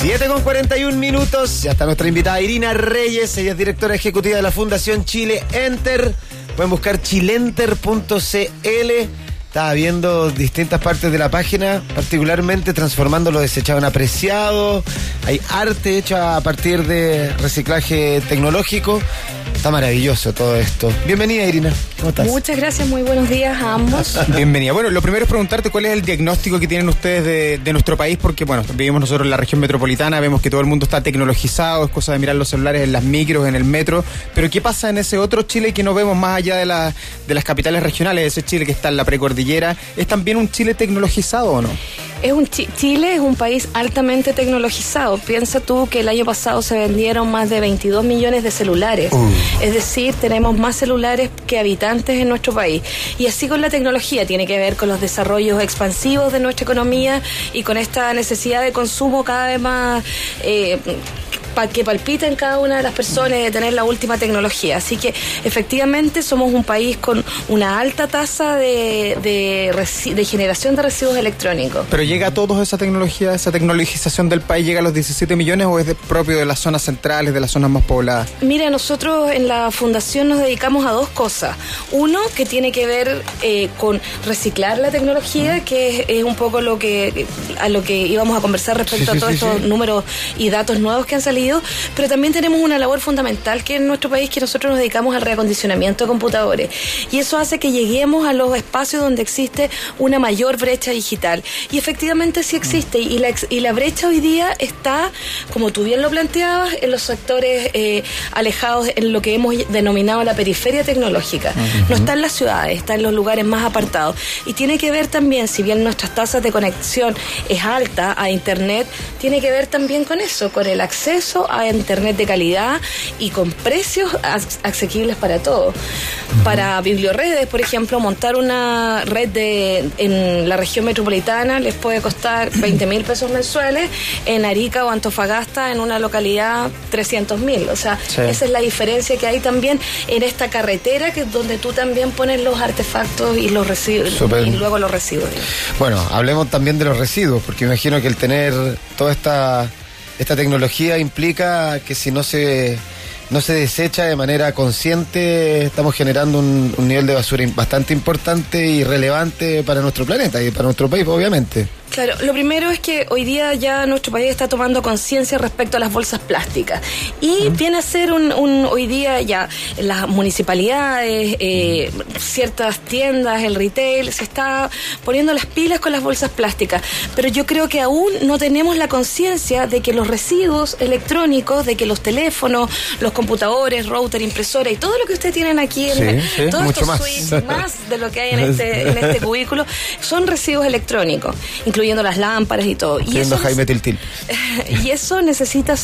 7:41. Ya está nuestra invitada Irina Reyes. Ella es directora ejecutiva de la Fundación Chile Enter. Pueden buscar chilenter.cl. Estaba viendo distintas partes de la página, particularmente transformando lo desechado en apreciado. Hay arte hecho a partir de reciclaje tecnológico. Está maravilloso todo esto. Bienvenida, Irina. ¿Cómo estás? Muchas gracias, muy buenos días a ambos. Bienvenida. Bueno, lo primero es preguntarte cuál es el diagnóstico que tienen ustedes de nuestro país, porque bueno, vivimos nosotros en la región metropolitana, vemos que todo el mundo está tecnologizado, es cosa de mirar los celulares en las micros, en el metro, pero ¿qué pasa en ese otro Chile que no vemos más allá de las capitales regionales? Ese Chile que está en la precordillera, ¿es también un Chile tecnologizado o no? Chile es un país altamente tecnologizado. Piensa tú que el año pasado se vendieron más de 22 millones de celulares. Es decir, tenemos más celulares que habitantes en nuestro país. Y así con la tecnología, tiene que ver con los desarrollos expansivos de nuestra economía y con esta necesidad de consumo cada vez más que palpita en cada una de las personas de tener la última tecnología. Así que efectivamente somos un país con una alta tasa de generación de residuos electrónicos. ¿Pero llega a todos esa tecnología, esa tecnologización del país, llega a los 17 millones o es propio de las zonas centrales, de las zonas más pobladas? Mira, nosotros en la fundación nos dedicamos a dos cosas. Uno, que tiene que ver con reciclar la tecnología, que es un poco a lo que íbamos a conversar respecto a todos estos números y datos nuevos que han salido. Pero también tenemos una labor fundamental que en nuestro país, que nosotros nos dedicamos al reacondicionamiento de computadores, y eso hace que lleguemos a los espacios donde existe una mayor brecha digital, y efectivamente sí existe, y la brecha hoy día está, como tú bien lo planteabas, en los sectores alejados, en lo que hemos denominado la periferia tecnológica. No está en las ciudades, está en los lugares más apartados, y tiene que ver también, si bien nuestras tasas de conexión es alta a internet, tiene que ver también con eso, con el acceso a internet de calidad y con precios asequibles para todos. Para biblioredes, por ejemplo, montar una red en la región metropolitana les puede costar 20.000 pesos mensuales, en Arica o Antofagasta, en una localidad, 300.000. O sea, esa es la diferencia que hay también en esta carretera, que es donde tú también pones los artefactos y los residuos. Y luego los residuos. Bueno, hablemos también de los residuos, porque imagino que el tener toda esta tecnología implica que si no se desecha de manera consciente, estamos generando un nivel de basura bastante importante y relevante para nuestro planeta y para nuestro país, obviamente. Claro, lo primero es que hoy día ya nuestro país está tomando conciencia respecto a las bolsas plásticas, y viene a ser hoy día ya las municipalidades, ciertas tiendas, el retail, se está poniendo las pilas con las bolsas plásticas, pero yo creo que aún no tenemos la conciencia de que los residuos electrónicos, de que los teléfonos, los computadores, router, impresora y todo lo que ustedes tienen aquí, todos estos switches, más de lo que hay en este cubículo, son residuos electrónicos, incluyendo las lámparas y todo. Y eso, Jaime Tiltil. Y eso necesita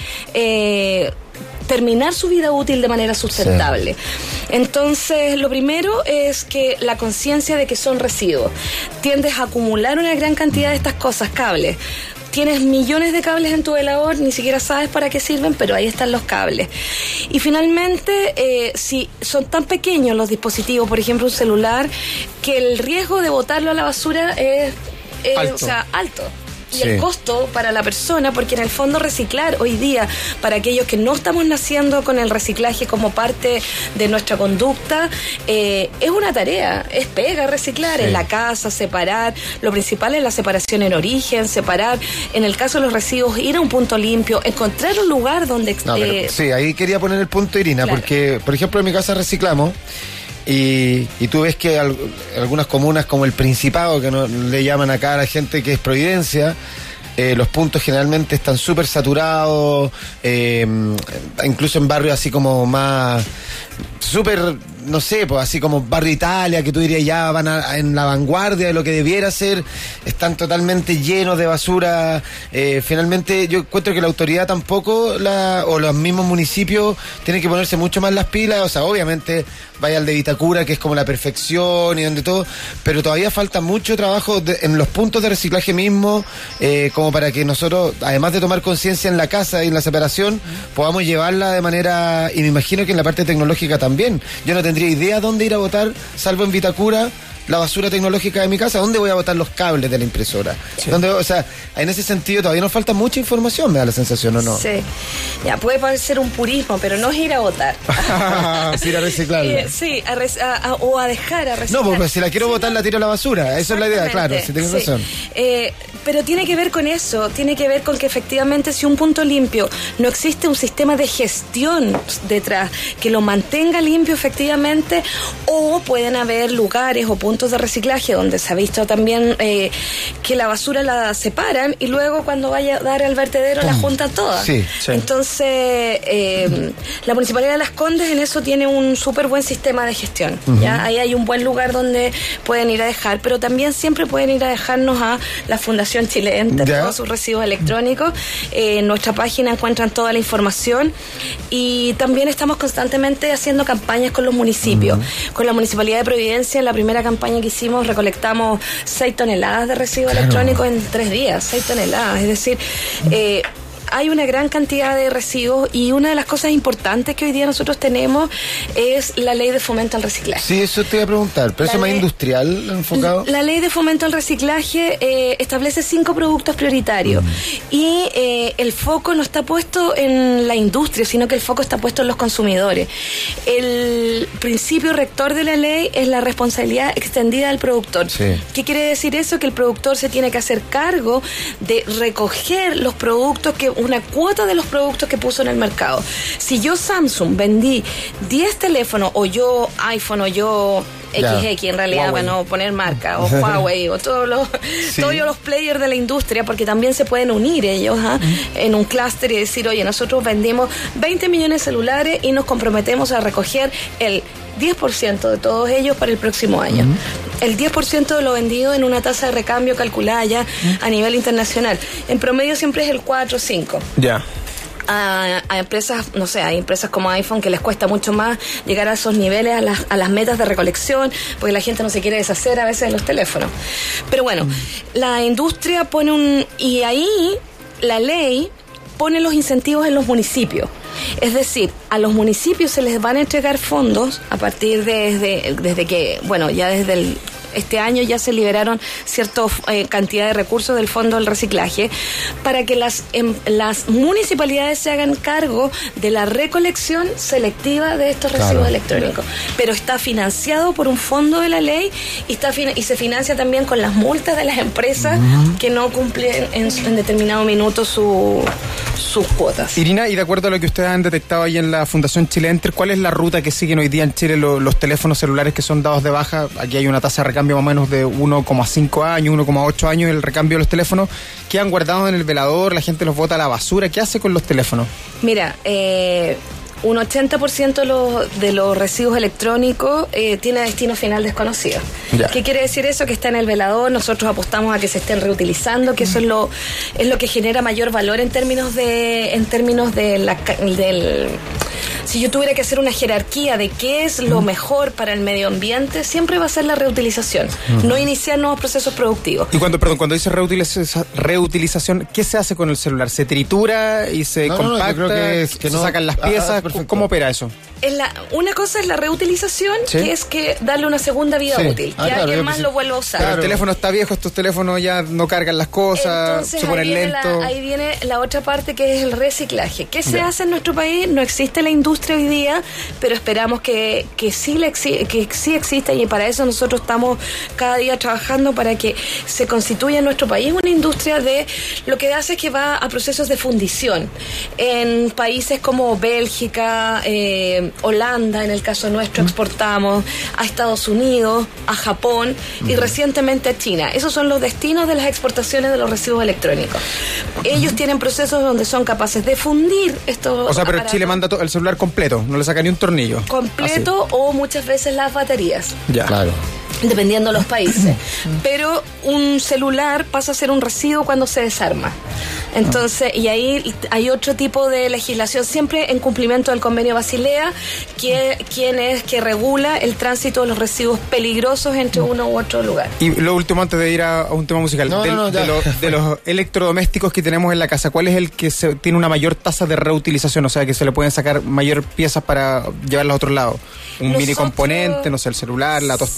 terminar su vida útil de manera sustentable. Entonces, lo primero es que la conciencia de que son residuos. Tiendes a acumular una gran cantidad de estas cosas, cables. Tienes millones de cables en tu velador, ni siquiera sabes para qué sirven, pero ahí están los cables. Y finalmente, si son tan pequeños los dispositivos, por ejemplo un celular, que el riesgo de botarlo a la basura es alto. Y el costo para la persona, porque en el fondo reciclar hoy día, para aquellos que no estamos naciendo con el reciclaje como parte de nuestra conducta, es una tarea, es pega reciclar en la casa, separar. Lo principal es la separación en origen, separar, en el caso de los residuos, ir a un punto limpio, encontrar un lugar donde... sí, ahí quería poner el punto, Irina, claro. Porque, por ejemplo, en mi casa reciclamos. Y tú ves que algunas comunas como el Principado, que no le llaman acá a la gente, que es Providencia, los puntos generalmente están súper saturados, incluso en barrios así como más súper, no sé, pues así como Barrio Italia, que tú dirías ya van en la vanguardia de lo que debiera ser, están totalmente llenos de basura. Finalmente yo encuentro que la autoridad tampoco, o los mismos municipios, tienen que ponerse mucho más las pilas. O sea, obviamente vaya al de Vitacura, que es como la perfección y donde todo, pero todavía falta mucho trabajo en los puntos de reciclaje mismo, como para que nosotros, además de tomar conciencia en la casa y en la separación, podamos llevarla de manera, y me imagino que en la parte tecnológica también. Yo no tendría idea dónde ir a votar, salvo en Vitacura, la basura tecnológica de mi casa? ¿Dónde voy a botar los cables de la impresora? Sí. O sea, en ese sentido todavía nos falta mucha información, me da la sensación, ¿o no? Sí. Ya, puede parecer un purismo, pero no es ir a botar. Es ir a reciclarla. Sí, o a dejar a reciclar. No, pues si la quiero botar, la tiro a la basura. Esa es la idea, claro, si tienes razón. Pero tiene que ver con eso, tiene que ver con que efectivamente si un punto limpio no existe un sistema de gestión detrás que lo mantenga limpio efectivamente, o pueden haber lugares o puntos de reciclaje donde se ha visto también que la basura la separan y luego cuando vaya a dar al vertedero la juntan toda. Sí. Entonces la Municipalidad de Las Condes en eso tiene un súper buen sistema de gestión. ¿Ya? Ahí hay un buen lugar donde pueden ir a dejar, pero también siempre pueden ir a dejarnos a la Fundación Chile Enter todos sus residuos electrónicos. En nuestra página encuentran toda la información y también estamos constantemente haciendo campañas con los municipios. Con la Municipalidad de Providencia, en la primera campaña que hicimos, recolectamos 6 toneladas de residuos electrónicos en 3 días, 6 toneladas, es decir, hay una gran cantidad de residuos y una de las cosas importantes que hoy día nosotros tenemos es la ley de fomento al reciclaje. Sí, eso te iba a preguntar, pero eso más industrial enfocado. La ley de fomento al reciclaje establece 5 productos prioritarios y el foco no está puesto en la industria, sino que el foco está puesto en los consumidores. El principio rector de la ley es la responsabilidad extendida del productor. Sí. ¿Qué quiere decir eso? Que el productor se tiene que hacer cargo de recoger los productos una cuota de los productos que puso en el mercado. Si yo Samsung vendí 10 teléfonos, o yo iPhone, o yo XX en realidad, Huawei, para no poner marca, o Huawei, o todos los players de la industria, porque también se pueden unir ellos en un clúster y decir, oye, nosotros vendimos 20 millones de celulares y nos comprometemos a recoger el 10% de todos ellos para el próximo año. El 10% de lo vendido en una tasa de recambio calculada ya a nivel internacional. En promedio siempre es el 4 o 5. Ya. A empresas, no sé, hay empresas como iPhone que les cuesta mucho más llegar a esos niveles, a las metas de recolección, porque la gente no se quiere deshacer a veces de los teléfonos. Pero bueno, la industria pone y ahí la ley pone los incentivos en los municipios. Es decir, a los municipios se les van a entregar fondos a partir desde que, bueno, ya desde este año ya se liberaron cierta cantidad de recursos del Fondo del Reciclaje para que las municipalidades se hagan cargo de la recolección selectiva de estos residuos electrónicos. Pero está financiado por un fondo de la ley y se financia también con las multas de las empresas que no cumplen en determinado minuto sus cuotas. Irina, y de acuerdo a lo que ustedes han detectado ahí en la Fundación Chile Enter, ¿cuál es la ruta que siguen hoy día en Chile los teléfonos celulares que son dados de baja? Aquí hay una tasa de recambio más o menos de 1,5 años, 1,8 años el recambio de los teléfonos. ¿Quedan guardados en el velador? ¿La gente los bota a la basura? ¿Qué hace con los teléfonos? Mira, un 80% de los residuos electrónicos tiene destino final desconocido. Ya. ¿Qué quiere decir eso? Que está en el velador, nosotros apostamos a que se estén reutilizando, que eso es lo que genera mayor valor en términos si yo tuviera que hacer una jerarquía de qué es lo mejor para el medio ambiente, siempre va a ser la reutilización, no iniciar nuevos procesos productivos. Y cuando dice reutilización, ¿qué se hace con el celular? ¿Se tritura y se compacta? Yo creo que se sacan las piezas. ¿Cómo opera eso? Una cosa es la reutilización, ¿sí? Que es que darle una segunda vida útil, que alguien más lo vuelva a usar. Pero el teléfono está viejo, estos teléfonos ya no cargan las cosas, entonces, se ponen lentos. Ahí viene la otra parte, que es el reciclaje. ¿Qué se hace en nuestro país? No existe la industria hoy día, pero esperamos que sí exista, y para eso nosotros estamos cada día trabajando para que se constituya en nuestro país una industria de lo que hace es que va a procesos de fundición. En países como Bélgica, Holanda, en el caso nuestro, exportamos a Estados Unidos, a Japón y recientemente a China. Esos son los destinos de las exportaciones de los residuos electrónicos. Ellos tienen procesos donde son capaces de fundir estos. O sea, pero Chile manda el celular completo, no le saca ni un tornillo. Completo. Así. O muchas veces las baterías. Ya. Claro. Dependiendo de los países. Pero un celular pasa a ser un residuo cuando se desarma. Entonces, y ahí hay otro tipo de legislación, siempre en cumplimiento del Convenio Basilea, quien es que regula el tránsito de los residuos peligrosos entre uno u otro lugar. Y lo último, antes de ir a un tema musical, de los electrodomésticos que tenemos en la casa, ¿cuál es el que tiene una mayor tasa de reutilización? O sea, que se le pueden sacar mayor piezas para llevarlas a otro lado. Un mini componente, no sé, el celular, la tostadora.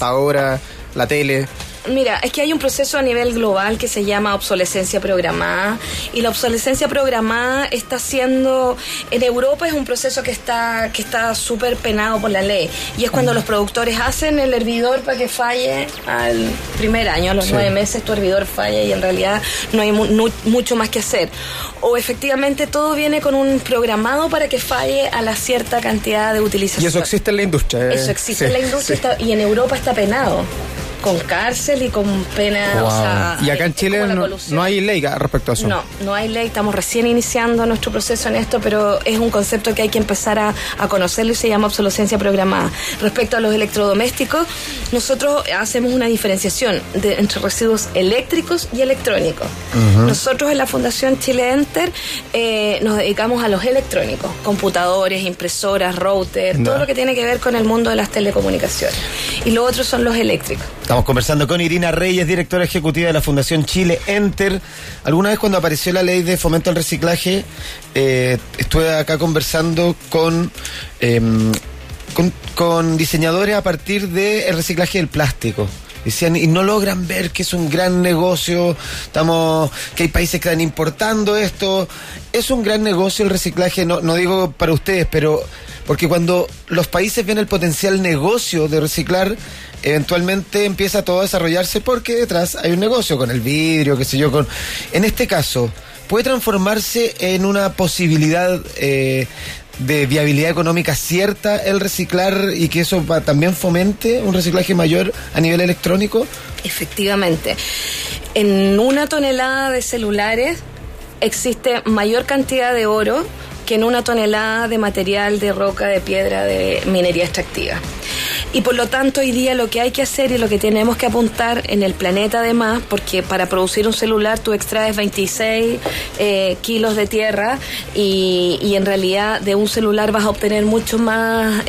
la tele. Mira, es que hay un proceso a nivel global que se llama obsolescencia programada, y la obsolescencia programada está siendo, en Europa es un proceso que está súper penado por la ley, y es cuando los productores hacen el hervidor para que falle al primer año, a los 9 meses tu hervidor falla y en realidad no hay mucho más que hacer. O efectivamente todo viene con un programado para que falle a la cierta cantidad de utilización. Y eso existe en la industria. Eso existe en la industria y en Europa está penado, con cárcel y con pena. Wow. O sea, y acá en Chile no hay ley respecto a eso. No hay ley, estamos recién iniciando nuestro proceso en esto, pero es un concepto que hay que empezar a conocerlo y se llama obsolescencia programada. Respecto a los electrodomésticos, nosotros hacemos una diferenciación entre residuos eléctricos y electrónicos. Nosotros en la Fundación Chile Enter nos dedicamos a los electrónicos, computadores, impresoras, routers, todo lo que tiene que ver con el mundo de las telecomunicaciones. Y lo otro son los eléctricos. Estamos conversando con Irina Reyes, directora ejecutiva de la Fundación Chile Enter. Alguna vez cuando apareció la ley de fomento al reciclaje, estuve acá conversando con diseñadores a partir del reciclaje del plástico. Decían, y no logran ver que es un gran negocio, que hay países que están importando esto. Es un gran negocio el reciclaje, no digo para ustedes, pero porque cuando los países ven el potencial negocio de reciclar, eventualmente empieza todo a desarrollarse porque detrás hay un negocio con el vidrio, qué sé yo. En este caso, ¿puede transformarse en una posibilidad de viabilidad económica cierta el reciclar y que eso también fomente un reciclaje mayor a nivel electrónico? Efectivamente. En 1 tonelada de celulares existe mayor cantidad de oro que en 1 tonelada de material de roca, de piedra, de minería extractiva. Y por lo tanto hoy día lo que hay que hacer y lo que tenemos que apuntar en el planeta además, porque para producir un celular tú extraes 26 kilos de tierra y en realidad de un celular vas a obtener mucho más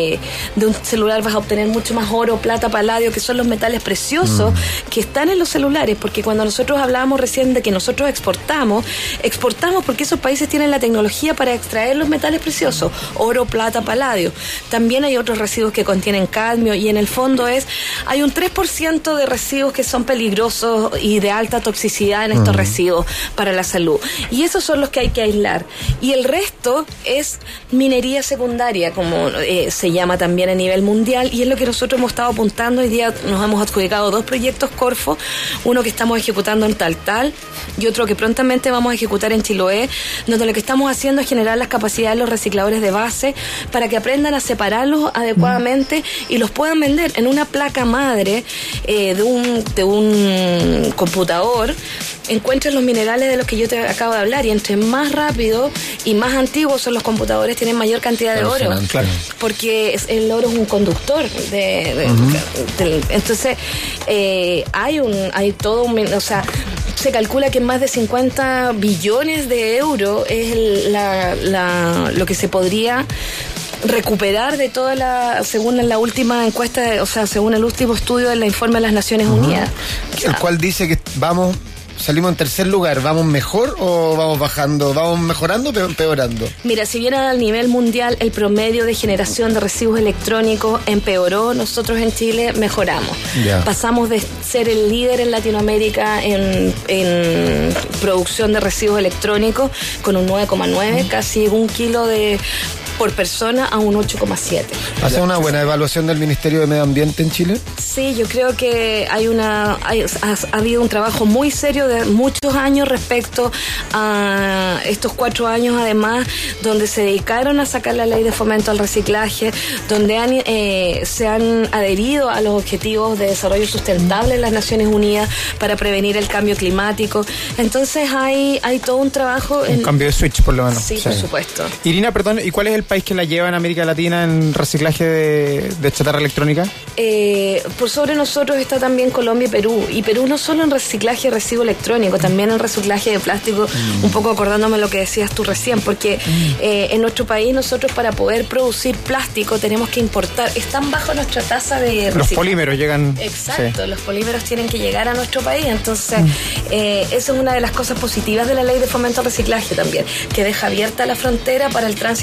oro, plata, paladio, que son los metales preciosos que están en los celulares, porque cuando nosotros hablábamos recién de que nosotros exportamos porque esos países tienen la tecnología para extraer los metales preciosos, oro, plata, paladio. También hay otros residuos que contienen cadmio y en el fondo hay un 3% de residuos que son peligrosos y de alta toxicidad en estos residuos para la salud. Y esos son los que hay que aislar. Y el resto es minería secundaria, como se llama también a nivel mundial, y es lo que nosotros hemos estado apuntando. Hoy día nos hemos adjudicado 2 proyectos Corfo, uno que estamos ejecutando en Taltal y otro que prontamente vamos a ejecutar en Chiloé, donde lo que estamos haciendo es generar las capacidades de los recicladores de base para que aprendan a separarlos adecuadamente y los puedan vender en una placa madre de un computador. Encuentran los minerales de los que yo te acabo de hablar, y entre más rápido y más antiguos son los computadores, tienen mayor cantidad de oro, claro. Porque el oro es un conductor entonces hay todo o sea, se calcula que más de 50 billones de euros es lo que se podría recuperar de según la última encuesta, según el último estudio del informe de las Naciones Unidas. El cual dice que salimos en tercer lugar. ¿Vamos mejor o vamos bajando? ¿Vamos mejorando o empeorando? Mira, si bien a nivel mundial el promedio de generación de residuos electrónicos empeoró, nosotros en Chile mejoramos. Pasamos de ser el líder en Latinoamérica en producción de residuos electrónicos con un 9,9, casi 1 kilo por persona a un 8,7. ¿Hace una buena evaluación del Ministerio de Medio Ambiente en Chile? Sí, yo creo que ha habido un trabajo muy serio de muchos años respecto a estos 4 años además, donde se dedicaron a sacar la ley de fomento al reciclaje, donde se han adherido a los objetivos de desarrollo sustentable en las Naciones Unidas para prevenir el cambio climático. Entonces hay todo un trabajo. Un cambio de switch, por lo menos. Sí, por supuesto. Irina, perdón, ¿y cuál es el país que la lleva en América Latina en reciclaje de chatarra electrónica? Por sobre nosotros está también Colombia y Perú. Y Perú no solo en reciclaje de residuo electrónico, también en reciclaje de plástico, un poco acordándome lo que decías tú recién, porque en nuestro país nosotros para poder producir plástico tenemos que importar. Están bajo nuestra tasa de reciclaje. Los polímeros llegan. Exacto, los polímeros tienen que llegar a nuestro país. Entonces, eso es una de las cosas positivas de la ley de fomento al reciclaje también, que deja abierta la frontera para el tránsito de estos residuos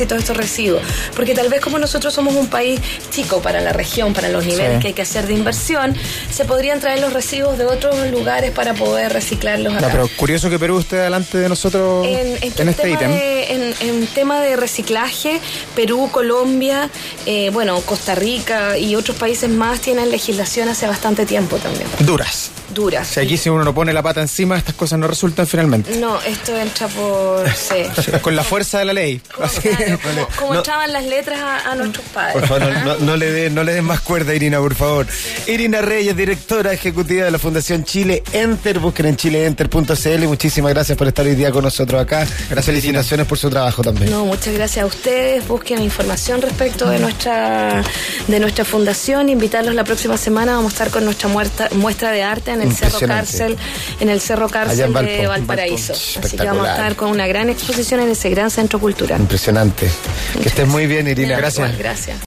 residuos. Porque tal vez como nosotros somos un país chico para la región, para los niveles que hay que hacer de inversión, se podrían traer los residuos de otros lugares para poder reciclarlos acá. No, pero curioso que Perú esté delante de nosotros en este ítem. En tema de reciclaje, Perú, Colombia, Costa Rica y otros países más tienen legislación hace bastante tiempo también. Duras. Duras. O sea, aquí si uno no pone la pata encima, estas cosas no resultan finalmente. No, esto entra por... Sí. Con la fuerza de la ley. Como entraban las letras a nuestros padres. Por favor, no le den más cuerda, Irina, por favor. Irina Reyes, directora ejecutiva de la Fundación Chile Enter. Busquen en chileenter.cl. Muchísimas gracias por estar hoy día con nosotros acá. Gracias, felicitaciones por su trabajo también. No, muchas gracias a ustedes. Busquen información respecto de nuestra fundación. Invitarlos la próxima semana. Vamos a estar con nuestra muestra de arte en el Cerro Cárcel de Valparaíso. Así que vamos a estar con una gran exposición en ese gran centro cultural. Impresionante. Que estés muy bien, Irina. Gracias.